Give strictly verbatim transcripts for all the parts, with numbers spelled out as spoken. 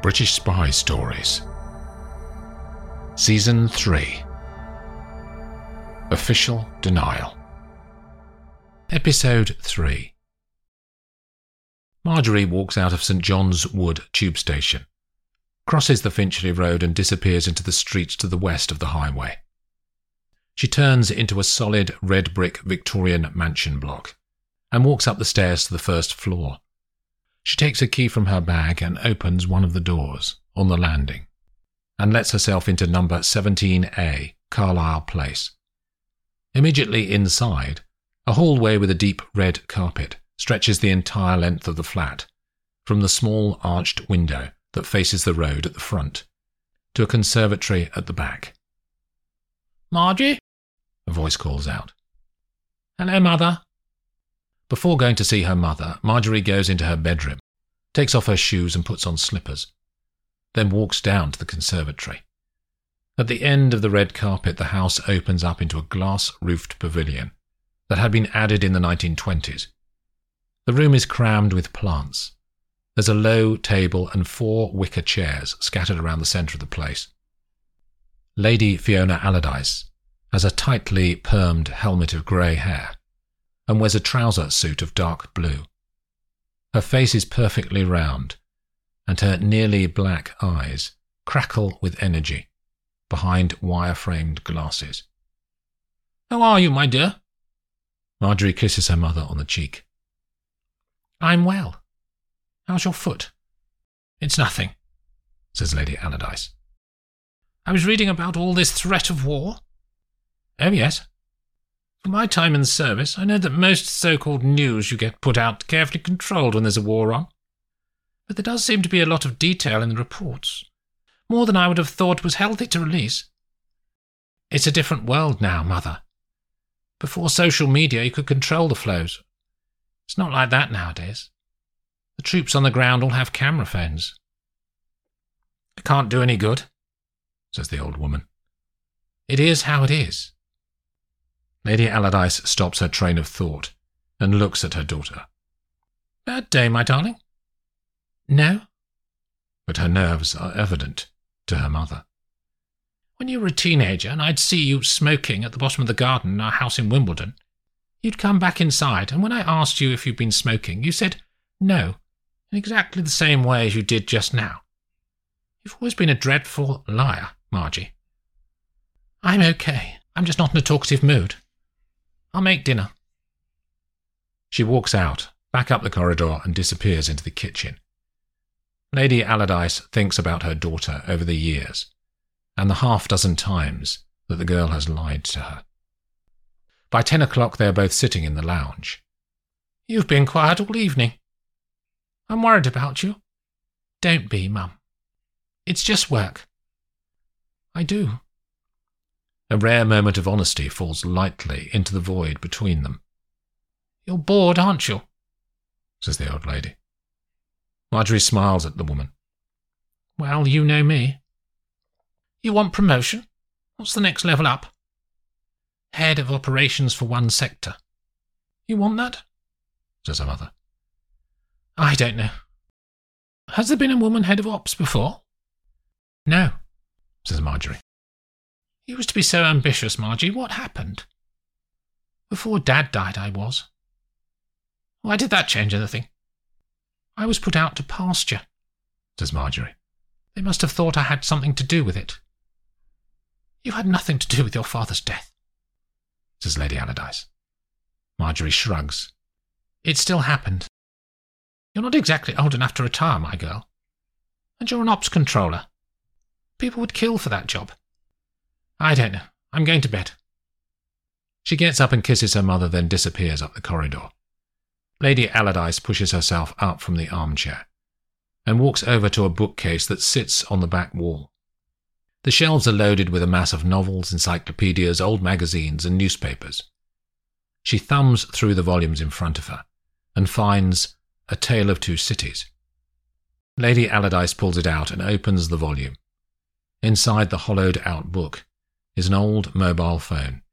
British Spy Stories. Season three. Official Denial. Episode three. Marjorie walks out of St John's Wood tube station, crosses the Finchley Road and disappears into the streets to the west of the highway. She turns into a solid red brick Victorian mansion block and walks up the stairs to the first floor. She takes a key from her bag and opens one of the doors on the landing and lets herself into number seventeen A, Carlisle Place. Immediately inside, a hallway with a deep red carpet stretches the entire length of the flat, from the small arched window that faces the road at the front to a conservatory at the back. "Margie?" a voice calls out. "Hello, Mother." Before going to see her mother, Marjorie goes into her bedroom, takes off her shoes and puts on slippers, then walks down to the conservatory. At the end of the red carpet, the house opens up into a glass-roofed pavilion that had been added in the nineteen twenties. The room is crammed with plants. There's a low table and four wicker chairs scattered around the centre of the place. Lady Fiona Allardyce has a tightly permed helmet of grey hair and wears a trouser suit of dark blue. Her face is perfectly round, and her nearly black eyes crackle with energy behind wire-framed glasses. "How are you, my dear?" Marjorie kisses her mother on the cheek. "I'm well. How's your foot?" "It's nothing," says Lady Allardyce. "I was reading about all this threat of war." "Oh, yes." "For my time in the service, I know that most so-called news you get put out carefully controlled when there's a war on. But there does seem to be a lot of detail in the reports, more than I would have thought was healthy to release." "It's a different world now, Mother. Before social media, you could control the flows. It's not like that nowadays. The troops on the ground all have camera phones." "It can't do any good," says the old woman. "It is how it is." Lady Allardyce stops her train of thought and looks at her daughter. "Bad day, my darling?" "No." But her nerves are evident to her mother. "When you were a teenager and I'd see you smoking at the bottom of the garden in our house in Wimbledon, you'd come back inside, and when I asked you if you'd been smoking, you said no, in exactly the same way as you did just now. You've always been a dreadful liar, Margie." "I'm okay. I'm just not in a talkative mood. I'll make dinner." She walks out, back up the corridor, and disappears into the kitchen. Lady Allardyce thinks about her daughter over the years, and the half-dozen times that the girl has lied to her. By ten o'clock they are both sitting in the lounge. "You've been quiet all evening. I'm worried about you." "Don't be, Mum. It's just work." "I do." A rare moment of honesty falls lightly into the void between them. "You're bored, aren't you?" says the old lady. Marjorie smiles at the woman. "Well, you know me." "You want promotion? What's the next level up?" "Head of operations for one sector." "You want that?" says her mother. "I don't know. Has there been a woman head of ops before?" "No," says Marjorie. "You used to be so ambitious, Margie. What happened?" "Before Dad died, I was." "Why did that change anything?" "I was put out to pasture," says Marjorie. "They must have thought I had something to do with it." "You had nothing to do with your father's death," says Lady Allardyce. Marjorie shrugs. "It still happened. You're not exactly old enough to retire, my girl. And you're an ops controller. People would kill for that job. I don't know. I'm going to bed." She gets up and kisses her mother, then disappears up the corridor. Lady Allardyce pushes herself up from the armchair and walks over to a bookcase that sits on the back wall. The shelves are loaded with a mass of novels, encyclopedias, old magazines and newspapers. She thumbs through the volumes in front of her and finds A Tale of Two Cities. Lady Allardyce pulls it out and opens the volume. Inside the hollowed-out book is an old mobile phone.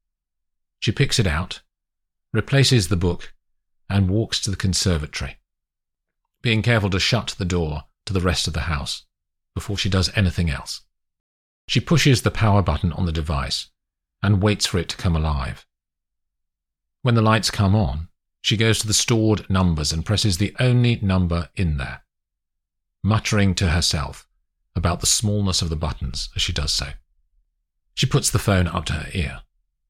She picks it out, replaces the book, and walks to the conservatory, being careful to shut the door to the rest of the house before she does anything else. She pushes the power button on the device and waits for it to come alive. When the lights come on, she goes to the stored numbers and presses the only number in there, muttering to herself about the smallness of the buttons as she does so. She puts the phone up to her ear.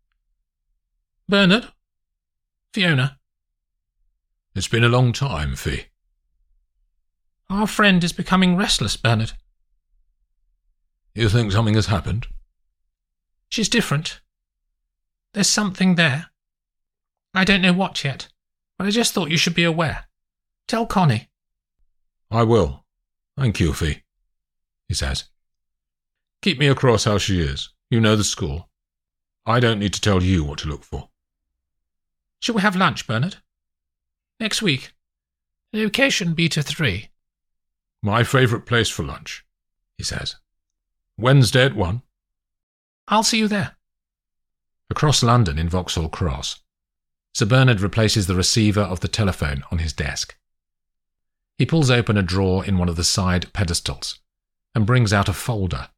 Bernard? Fiona? It's been a long time, Fee. Our friend is becoming restless, Bernard. You think something has happened? She's different. There's something there. I don't know what yet, but I just thought you should be aware. Tell Connie. I will. Thank you, Fee, he says. Keep me across how she is. You know the school. I don't need to tell you what to look for. Shall we have lunch, Bernard? Next week. Location Beta three. My favourite place for lunch, he says. Wednesday at one. I'll see you there. Across London in Vauxhall Cross, Sir Bernard replaces the receiver of the telephone on his desk. He pulls open a drawer in one of the side pedestals and brings out a folder.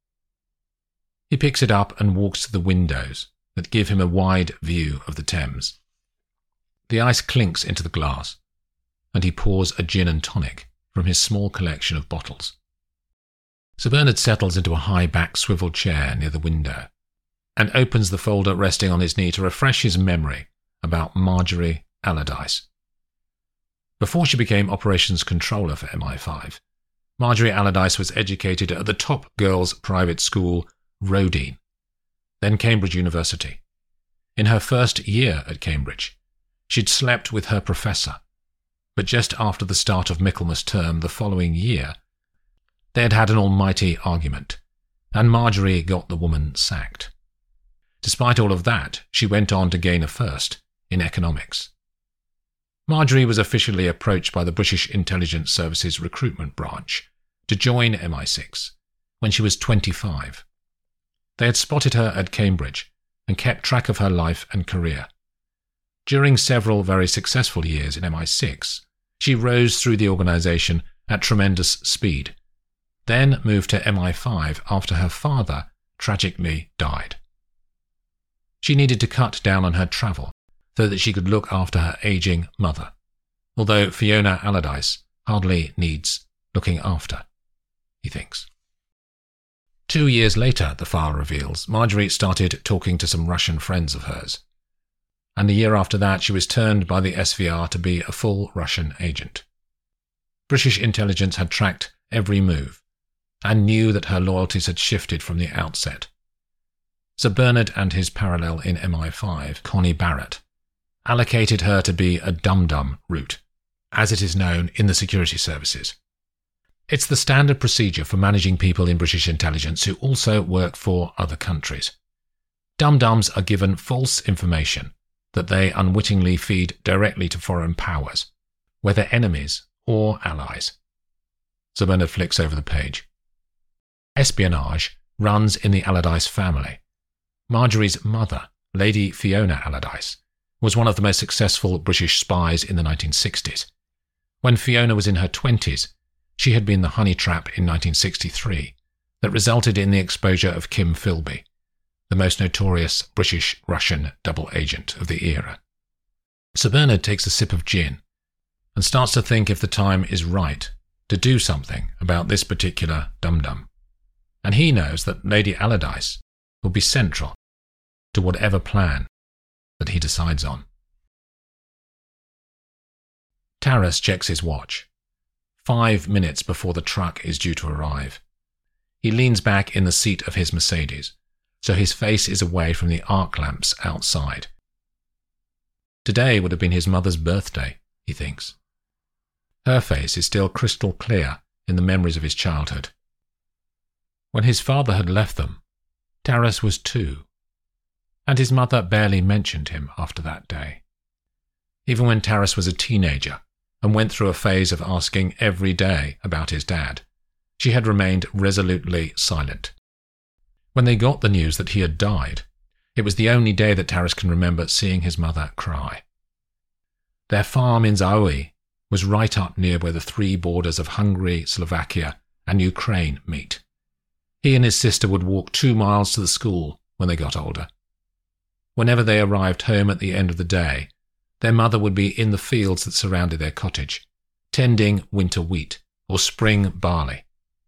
He picks it up and walks to the windows that give him a wide view of the Thames. The ice clinks into the glass, and he pours a gin and tonic from his small collection of bottles. Sir Bernard settles into a high-back swivel chair near the window and opens the folder resting on his knee to refresh his memory about Marjorie Allardyce. Before she became operations controller for M I five, Marjorie Allardyce was educated at the top girls' private school, Roedean, then Cambridge University. In her first year at Cambridge, she'd slept with her professor, but just after the start of Michaelmas term the following year, they had had an almighty argument, and Marjorie got the woman sacked. Despite all of that, she went on to gain a first in economics. Marjorie was officially approached by the British Intelligence Service's recruitment branch to join M I six when she was twenty-five. They had spotted her at Cambridge and kept track of her life and career. During several very successful years in M I six, she rose through the organisation at tremendous speed, then moved to M I five after her father tragically died. She needed to cut down on her travel so that she could look after her ageing mother, although Fiona Allardyce hardly needs looking after, he thinks. Two years later, the file reveals, Marjorie started talking to some Russian friends of hers, and a year after that she was turned by the S V R to be a full Russian agent. British intelligence had tracked every move, and knew that her loyalties had shifted from the outset. Sir Bernard and his parallel in M I five, Connie Barrett, allocated her to be a dum-dum route, as it is known in the security services. It's the standard procedure for managing people in British intelligence who also work for other countries. Dum-dums are given false information that they unwittingly feed directly to foreign powers, whether enemies or allies. Sir Bernard flicks over the page. Espionage runs in the Allardyce family. Marjorie's mother, Lady Fiona Allardyce, was one of the most successful British spies in the nineteen sixties. When Fiona was in her twenties, she had been the honey trap in nineteen sixty-three that resulted in the exposure of Kim Philby, the most notorious British-Russian double agent of the era. Sir Bernard takes a sip of gin and starts to think if the time is right to do something about this particular dum-dum. And he knows that Lady Allardyce will be central to whatever plan that he decides on. Taras checks his watch, five minutes before the truck is due to arrive. He leans back in the seat of his Mercedes, so his face is away from the arc lamps outside. Today would have been his mother's birthday, he thinks. Her face is still crystal clear in the memories of his childhood. When his father had left them, Taras was two, and his mother barely mentioned him after that day. Even when Taras was a teenager and went through a phase of asking every day about his dad, she had remained resolutely silent. When they got the news that he had died, it was the only day that Taras can remember seeing his mother cry. Their farm in Zaoi was right up near where the three borders of Hungary, Slovakia, and Ukraine meet. He and his sister would walk two miles to the school when they got older. Whenever they arrived home at the end of the day, their mother would be in the fields that surrounded their cottage, tending winter wheat or spring barley.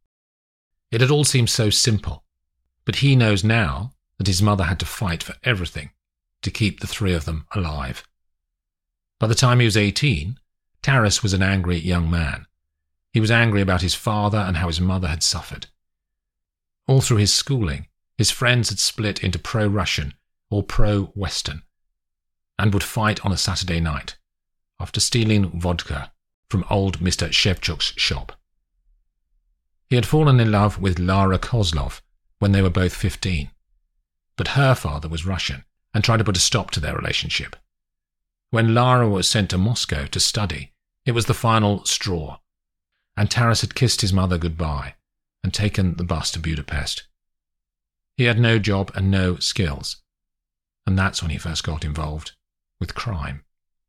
It had all seemed so simple, but he knows now that his mother had to fight for everything to keep the three of them alive. By the time he was eighteen, Taras was an angry young man. He was angry about his father and how his mother had suffered. All through his schooling, his friends had split into pro-Russian or pro-Western, and would fight on a Saturday night, after stealing vodka from old Mister Shevchuk's shop. He had fallen in love with Lara Kozlov when they were both fifteen, but her father was Russian and tried to put a stop to their relationship. When Lara was sent to Moscow to study, it was the final straw, and Taras had kissed his mother goodbye and taken the bus to Budapest. He had no job and no skills, and that's when he first got involved with crime.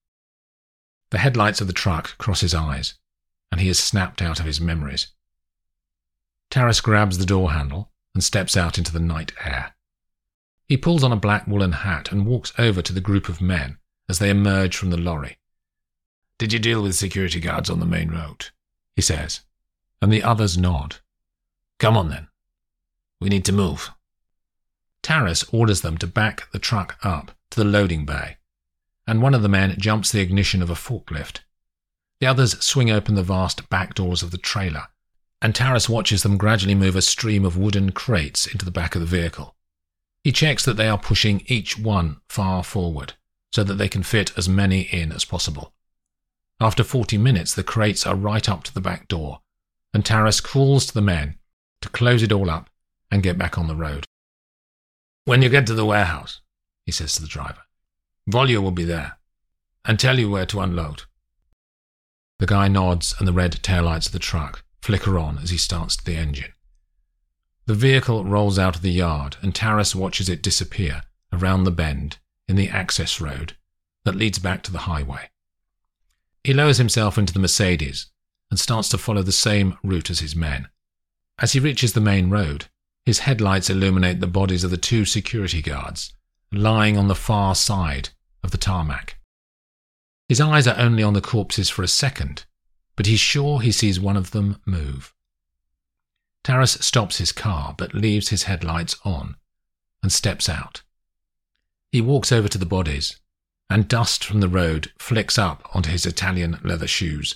The headlights of the truck cross his eyes, and he is snapped out of his memories. Taras grabs the door handle and steps out into the night air. He pulls on a black woolen hat and walks over to the group of men as they emerge from the lorry. "Did you deal with security guards on the main road?" he says, and the others nod. "Come on then. We need to move." Taras orders them to back the truck up to the loading bay, and one of the men jumps the ignition of a forklift. The others swing open the vast back doors of the trailer, and Taras watches them gradually move a stream of wooden crates into the back of the vehicle. He checks that they are pushing each one far forward, so that they can fit as many in as possible. After forty minutes, the crates are right up to the back door, and Taras calls to the men to close it all up and get back on the road. "When you get to the warehouse," he says to the driver, "Volya will be there, and tell you where to unload." The guy nods, and the red taillights of the truck flicker on as he starts the engine. The vehicle rolls out of the yard, and Taras watches it disappear around the bend in the access road that leads back to the highway. He lowers himself into the Mercedes and starts to follow the same route as his men. As he reaches the main road, his headlights illuminate the bodies of the two security guards lying on the far side of the tarmac. His eyes are only on the corpses for a second, but he's sure he sees one of them move. Taras stops his car but leaves his headlights on and steps out. He walks over to the bodies, and dust from the road flicks up onto his Italian leather shoes.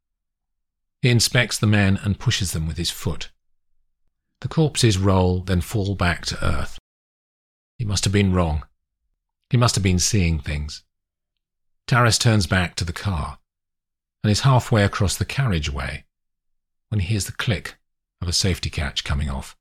He inspects the men and pushes them with his foot. The corpses roll, then fall back to earth. He must have been wrong. He must have been seeing things. Taras turns back to the car and is halfway across the carriageway when he hears the click of a safety catch coming off.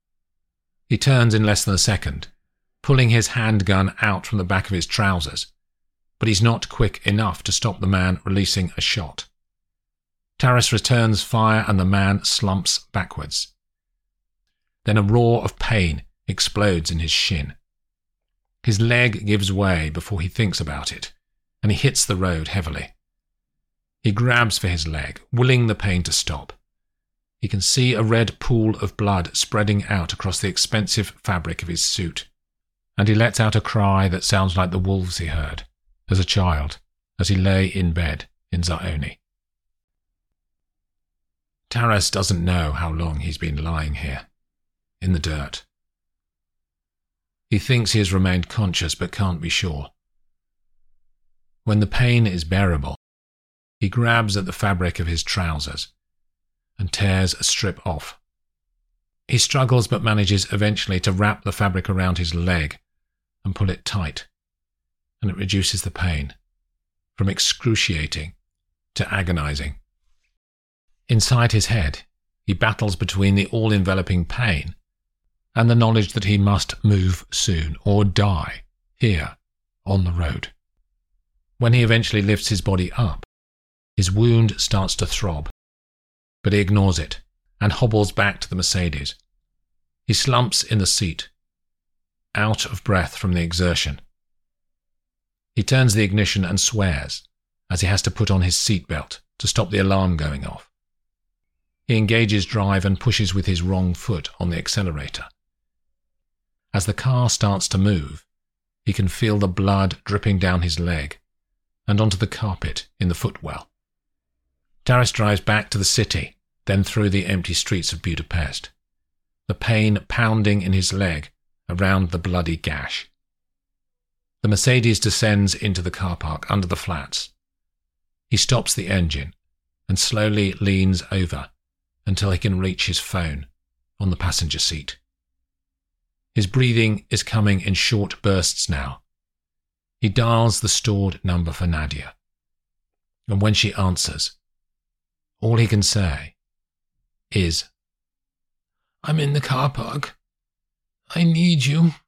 He turns in less than a second, pulling his handgun out from the back of his trousers, but he's not quick enough to stop the man releasing a shot. Taras returns fire and the man slumps backwards. Then a roar of pain explodes in his shin. His leg gives way before he thinks about it, and he hits the road heavily. He grabs for his leg, willing the pain to stop. He can see a red pool of blood spreading out across the expensive fabric of his suit, and he lets out a cry that sounds like the wolves he heard as a child as he lay in bed in Zaoni. Taras doesn't know how long he's been lying here, in the dirt. He thinks he has remained conscious but can't be sure. When the pain is bearable, he grabs at the fabric of his trousers and tears a strip off. He struggles but manages eventually to wrap the fabric around his leg and pull it tight, and it reduces the pain from excruciating to agonizing. Inside his head, he battles between the all-enveloping pain and the knowledge that he must move soon or die here on the road. When he eventually lifts his body up, his wound starts to throb, but he ignores it and hobbles back to the Mercedes. He slumps in the seat, out of breath from the exertion. He turns the ignition and swears as he has to put on his seatbelt to stop the alarm going off. He engages drive and pushes with his wrong foot on the accelerator. As the car starts to move, he can feel the blood dripping down his leg and onto the carpet in the footwell. Taras drives back to the city, then through the empty streets of Budapest, the pain pounding in his leg around the bloody gash. The Mercedes descends into the car park under the flats. He stops the engine and slowly leans over until he can reach his phone on the passenger seat. His breathing is coming in short bursts now. He dials the stored number for Nadia, and when she answers, all he can say is, "I'm in the car park. I need you."